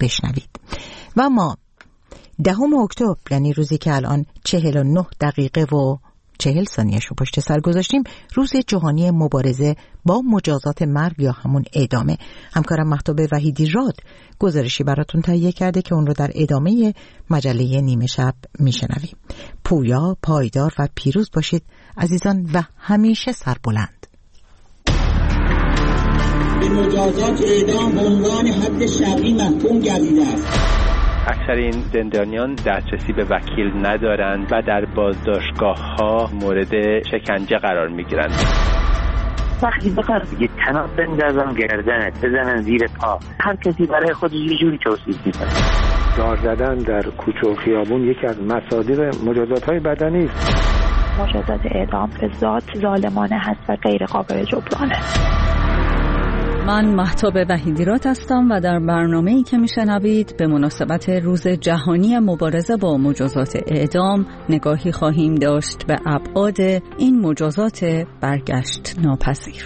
بشنوید. و ما 10 اکتبر، یعنی روزی که الان 49 دقیقه و 40 ثانیه‌اش رو پشت سر گذاشتیم، روز جهانی مبارزه با مجازات مرگ یا همون اعدامه. همکارم مهتاب وحیدی راد گزارشی براتون تهیه کرده که اون رو در ادامه مجله نیمه شب میشنویم. پویا، پایدار و پیروز باشید عزیزان و همیشه سربلند. به مجازات اعدام به عنوان حد شرعی محکوم گردیده است. اکثر این زندانیان دسترسی به وکیل ندارند و در بازداشتگاه‌ها مورد شکنجه قرار می‌گیرند. وقتی بقرار دیگه تناب بندازن گردنت بزنن زیر پا، هر کسی برای خودش یه جوری توصیف می‌کنه. دار زدن در کوچه و خیابون یکی از مصادیق مجازات‌های بدنی است. مجازات اعدام به ذات ظالمانه هست و غیر قابل جبرانه. من مهتاب وحیدی راد هستم و در برنامه‌ای که میشنوید به مناسبت روز جهانی مبارزه با مجازات اعدام نگاهی خواهیم داشت به ابعاد این مجازات برگشت ناپذیر.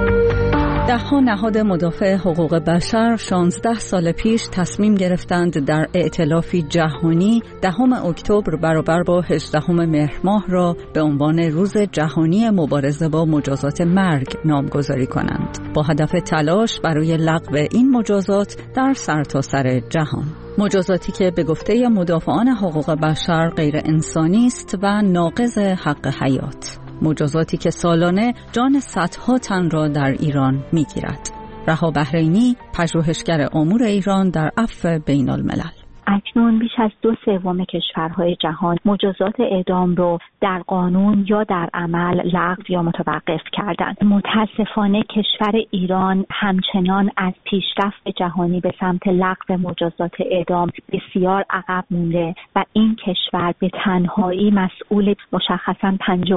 ده‌ها نهاد مدافع حقوق بشر 16 سال پیش تصمیم گرفتند در ائتلافی جهانی 10 اکتبر برابر با 18 مهر ماه را به عنوان روز جهانی مبارزه با مجازات مرگ نامگذاری کنند، با هدف تلاش برای لغو این مجازات در سرتاسر جهان. مجازاتی که به گفته مدافعان حقوق بشر غیر انسانی است و ناقض حق حیات. مجازاتی که سالانه جان صدها تن را در ایران می‌گیرد. رها بحرینی، پژوهشگر امور ایران در عفو بین الملل. اکنون بیش از 2/3 کشورهای جهان مجازات اعدام رو در قانون یا در عمل لغو یا متوقف کردند. متاسفانه کشور ایران همچنان از پیشرفت جهانی به سمت لغو مجازات اعدام بسیار عقب مونده و این کشور به تنهایی مسئول مشخصاً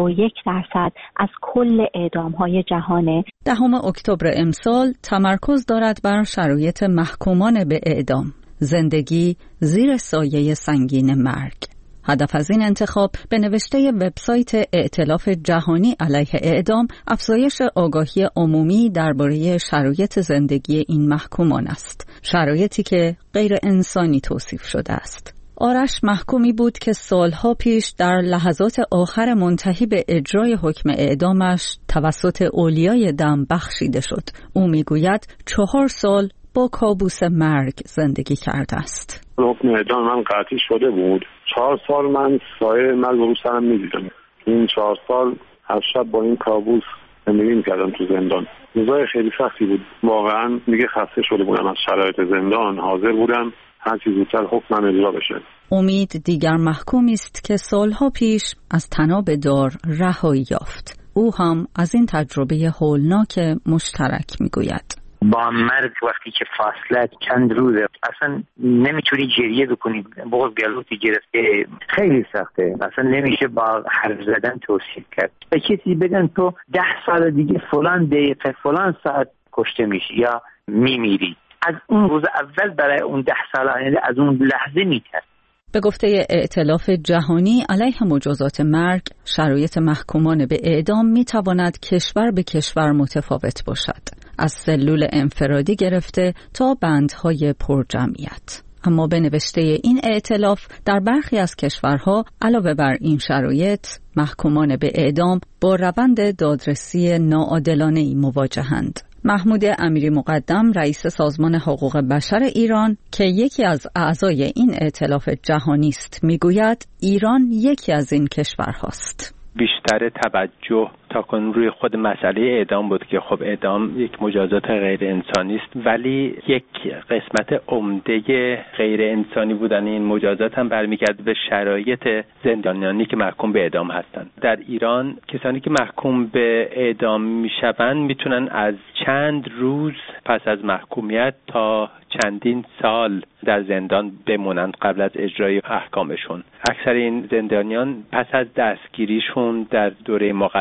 51% از کل اعدام‌های جهانه. 10 اکتبر امسال تمرکز دارد بر شرایط محکومان به اعدام. زندگی زیر سایه سنگین مرگ. هدف از این انتخاب به نوشته وبسایت ائتلاف جهانی علیه اعدام افزایش آگاهی عمومی درباره شرایط زندگی این محکومان است، شرایطی که غیر انسانی توصیف شده است. آرش محکومی بود که سالها پیش در لحظات آخر منتهی به اجرای حکم اعدامش توسط اولیای دم بخشیده شد. او میگوید 4 سال با کابوس مرگ زندگی کرده است. حکم اعدام من قطعی شده بود. 4 سال من سایه مرگ رو سرم می‌دیدم. این 4 سال هر شب با این کابوس زندگی می‌کردم تو زندان. روزای خیلی سختی بود. واقعا دیگه خسته شده بودم از شرایط زندان. حاضر بودم هر چیز زودتر حکمم اجرا بشه. امید دیگر محکومی است که سالها پیش از طناب دار رهایی یافت. او هم از این تجربه هولناک مشترک می‌گوید. با مرگ وقتی که فاصله چند روزه اصلا نمیتونی گریه بکنی، باز گلوتی گرفته، خیلی سخته، اصلا نمیشه با حرف زدن توصیف کرد. به کسی بگن تو 10 سال دیگه فلان دقیقه فلان ساعت کشته میشی یا میمیری، از اون روز اول برای اون 10 سال از اون لحظه میترس. به گفته ائتلاف جهانی علیه مجازات مرگ، شرایط محکومان به اعدام میتواند کشور به کشور متفاوت باشد، از سلول انفرادی گرفته تا بندهای پرجمعیت. اما به نوشته این ائتلاف در برخی از کشورها علاوه بر این شرایط، محکومان به اعدام با روند دادرسی ناعادلانه‌ای مواجهند. محمود امیری مقدم، رئیس سازمان حقوق بشر ایران که یکی از اعضای این ائتلاف جهانی است، میگوید ایران یکی از این کشورهاست. بیشتر توجه تاکنون روی خود مسئله اعدام بود که خب اعدام یک مجازات غیر انسانی است، ولی یک قسمت عمده غیر انسانی بودن این مجازات هم برمیگرده به شرایط زندانیانی که محکوم به اعدام هستند. در ایران کسانی که محکوم به اعدام میشوند میتونن از چند روز پس از محکومیت تا چندین سال در زندان بمونند قبل از اجرای احکامشون. اکثر این زندانیان پس از دستگیریشون در دوره مقدمات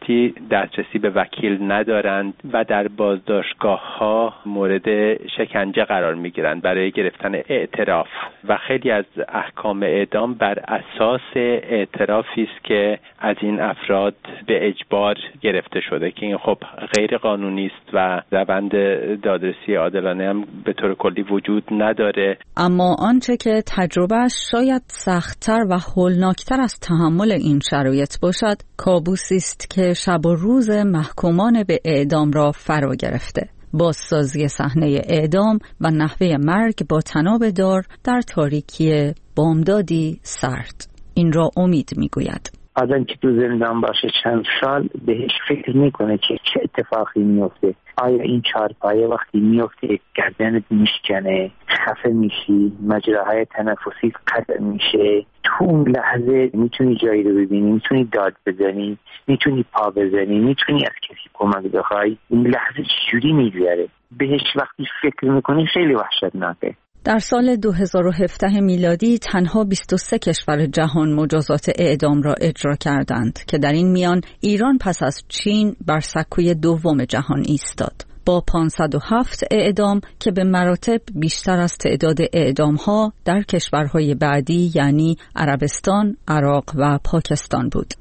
راحتی دسترسی به وکیل ندارند و در بازداشتگاه‌ها مورد شکنجه قرار می‌گیرند برای گرفتن اعتراف و خیلی از احکام اعدام بر اساس اعترافی است که از این افراد به اجبار گرفته شده که این خب غیر قانونی است و روند دادرسی عادلانه هم به طور کلی وجود نداره. اما آنچه که تجربهش شاید سخت‌تر و هولناکتر از تحمل این شرایط باشد، کابوسی است که شب و روز محکومان به اعدام را فرا گرفته. بازسازی صحنه اعدام و نحوه مرگ با طناب دار در تاریکی بامدادی سرد. این را امید میگوید. آدم که تو زندان باشه چند سال بهش فکر میکنه که چه اتفاقی میفته. آیا این چارپایه وقتی میفته گردنت میشکنه، خفه میشی، مجراهای تنفسی قطع میشه، تو اون لحظه میتونی جایی رو ببینی، میتونی داد بزنی، میتونی پا بزنی، میتونی از کسی کمک بخوای. این لحظه چجوری میگذره؟ بهش وقتی فکر میکنی خیلی وحشتناکه. در سال 2017 میلادی تنها 23 کشور جهان مجازات اعدام را اجرا کردند که در این میان ایران پس از چین بر سکوی دوم جهان ایستاد با 507 اعدام که به مراتب بیشتر از تعداد اعدام‌ها در کشورهای بعدی یعنی عربستان، عراق و پاکستان بود.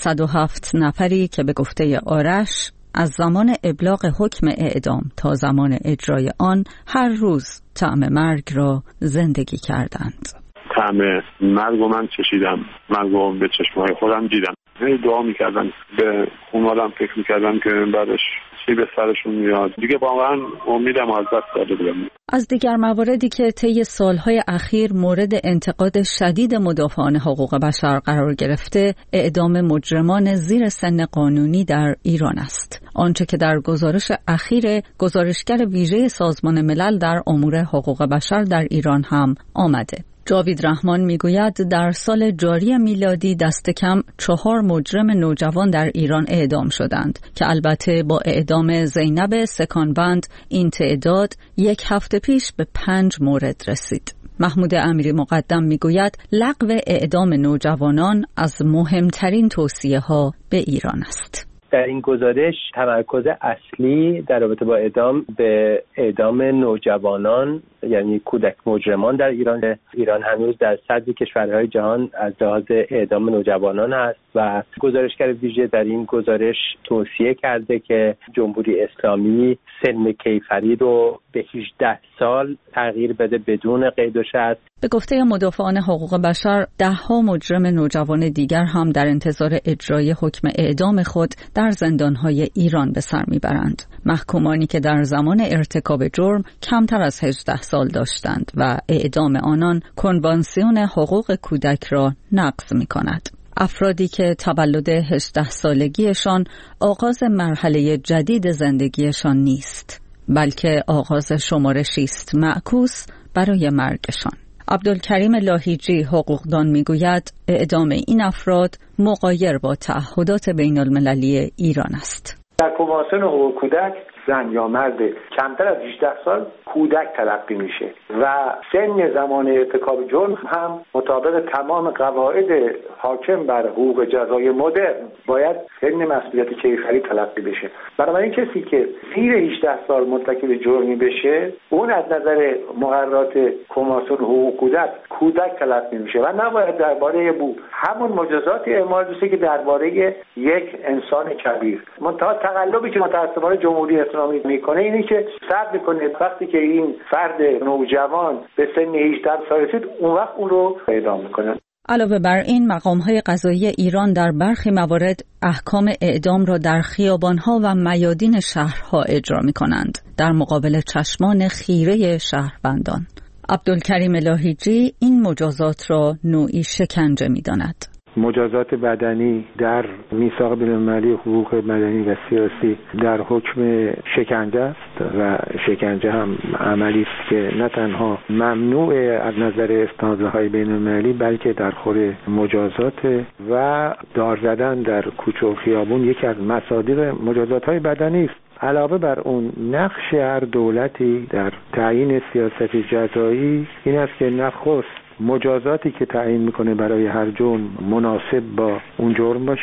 507 نفری که به گفته آرش از زمان ابلاغ حکم اعدام تا زمان اجرای آن هر روز طعم مرگ را زندگی کردند. طعم مرگ رو من چشیدم، مرگ رو به چشمهای خودم دیدم. دعا میکردم، به خونوادم فکر میکردم که بعدش چی به سرشون میاد. دیگه واقعا امیدم از دست داده بودم. از دیگر مواردی که طی سالهای اخیر مورد انتقاد شدید مدافعان حقوق بشر قرار گرفته، اعدام مجرمان زیر سن قانونی در ایران است. آنچه که در گزارش اخیر گزارشگر ویژه سازمان ملل در امور حقوق بشر در ایران هم آمده. جاوید رحمان میگوید در سال جاری میلادی دست کم 4 مجرم نوجوان در ایران اعدام شدند که البته با اعدام زینب سکانبند این تعداد یک هفته پیش به 5 مورد رسید. محمود امیری مقدم میگوید لغو اعدام نوجوانان از مهمترین توصیه‌ها به ایران است. در این گزارش تمرکز اصلی در رابطه با اعدام به اعدام نوجوانان یعنی کودک مجرمان در ایران هنوز در صدر کشورهای جهان از لحاظ اعدام نوجوانان است و گزارشگر ویژه در این گزارش توصیه کرده که جمهوری اسلامی سن کیفری رو به 18 سال تغییر بده بدون قید و شرط. به گفته مدافعان حقوق بشر 10 مجرم نوجوان دیگر هم در انتظار اجرای حکم اعدام خود در زندانهای ایران به سر میبرند. محکومانی که در زمان ارتکاب جرم کمتر از 18 سال داشتند و اعدام آنان کنوانسیون حقوق کودک را نقض می‌کند. افرادی که تولد 18 سالگیشان آغاز مرحله جدید زندگیشان نیست، بلکه آغاز شمارشی است معکوس برای مرگشان. عبدالکریم لاهیجی حقوقدان میگوید اعدام این افراد مغایر با تعهدات بین المللی ایران است. در کنوانسیون حقوق کودک زن یا مرد کمتر از 18 سال کودک تلقی میشه و سن زمان ارتکاب جرم هم مطابق تمام قواعد حاکم بر حقوق جزای مدرن باید سن مسئولیت کیفری تلقی بشه. بنابراین کسی که زیر 18 سال مرتکب جرمی بشه اون از نظر مقررات کنوانسیون حقوق کودک تلقی میشه و نباید درباره همون مجازات اعمال بشه که درباره یک انسان کبیر. منتها تقلبی که متأسفانه جمهوری اسلامی میکنه اینه که صبر میکنه وقتی که این فرد نوجوان به سن 18 سال رسید اون وقت اون رو اعدام میکنه. علاوه بر این مقام‌های قضایی ایران در برخی موارد احکام اعدام را در خیابان‌ها و میادین شهرها اجرا می‌کنند در مقابل چشمان خیره شهروندان. عبدالکریم لاهیجی این مجازات را نوعی شکنجه می‌داند. مجازات بدنی در میثاق بین‌المللی حقوق مدنی و سیاسی در حکم شکنجه است و شکنجه هم عملی است که نه تنها ممنوع از نظر استانداردهای بین‌المللی بلکه در خور مجازات و دار زدن در کوچه و خیابون یکی از مصادیق مجازات‌های بدنی است. علاوه بر اون نقش هر دولتی در تعیین سیاست جزایی این است که نخست مجازاتی که تعیین میکنه برای هر جرم مناسب با اون جرم باشه،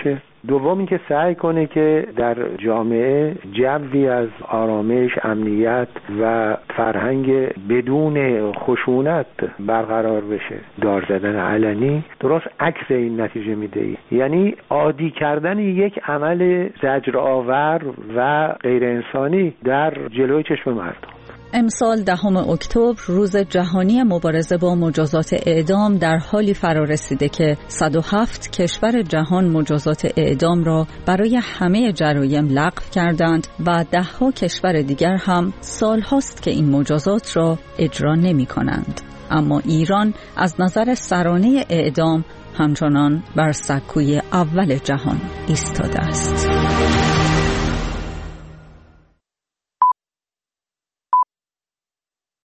دوم اینکه سعی کنه که در جامعه جوی از آرامش، امنیت و فرهنگ بدون خشونت برقرار بشه. دار زدن علنی درست عکس این نتیجه میده، یعنی عادی کردن یک عمل زجرآور و غیر انسانی در جلوی چشم مردم. امسال 10 اکتبر روز جهانی مبارزه با مجازات اعدام در حالی فرا رسیده که 107 کشور جهان مجازات اعدام را برای همه جرایم لغو کردند و 10 کشور دیگر هم سالهاست که این مجازات را اجرا نمی کنند. اما ایران از نظر سرانه اعدام همچنان بر سکوی اول جهان ایستاده است.